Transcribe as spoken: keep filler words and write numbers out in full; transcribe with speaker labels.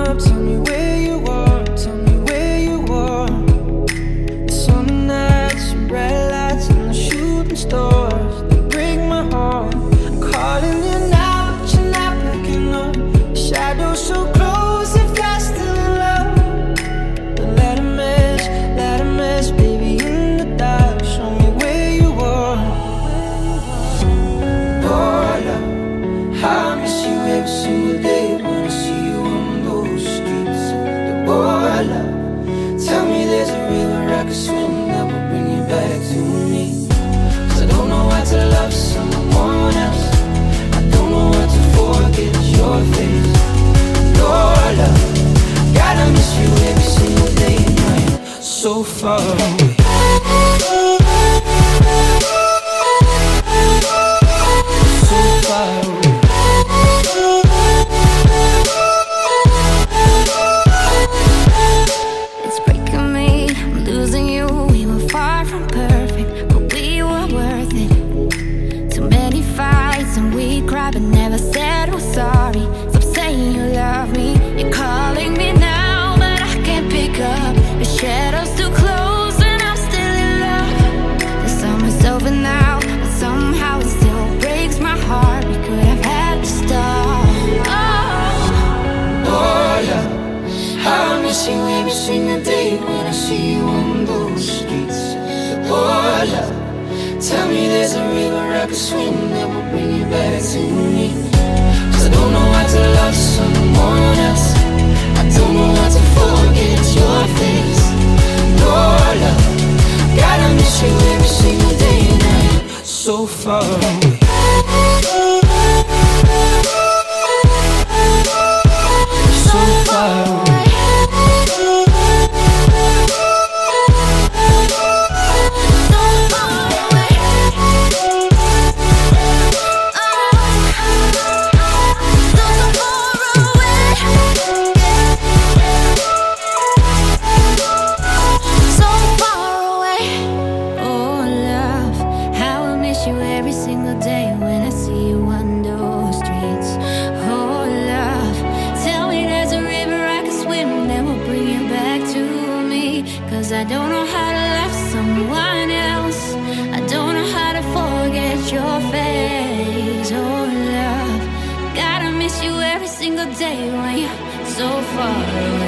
Speaker 1: up, tell me where you are, tell me where you are. The summer nights, and bright lights, and the shooting stars, they break my heart. I'm calling you now, but you're not picking up. Shadows so close, if you're still in love. But let a mess, let a mess, baby, in the dark. Show me where you are. Oh, love, how I miss you every single day when I see you on those streets. Oh, love, tell me there's a river I could swim that will bring you back to me. 'Cause I don't know how to love someone else. I don't know how to forget your face. Oh, love, gotta miss you every single day and night. So far away. So far away.
Speaker 2: It's breaking me, I'm losing you. We were far from perfect, but we were worth it. Too many fights and we cried but never said we're sorry. Stop saying you love me, you're calling me now, but I can't pick up. Your shadow's too close and I'm still in love. The summer's over now, but somehow it still breaks my heart. We could have had to stop. Oh,
Speaker 1: Oh, love, how I miss you every single day when I see you on those streets. Oh, love, tell me there's a river I could swim that will bring you back to me. 'Cause I don't know how to love someone else. I don't know how to forget your face. Oh, love, gotta miss you every single day and night. So far away. So far away.
Speaker 2: Every single day when I see you on those streets. Oh, love, tell me there's a river I can swim that will bring you back to me. 'Cause I don't know how to love someone else. I don't know how to forget your face. Oh, love, gotta miss you every single day when you're so far away.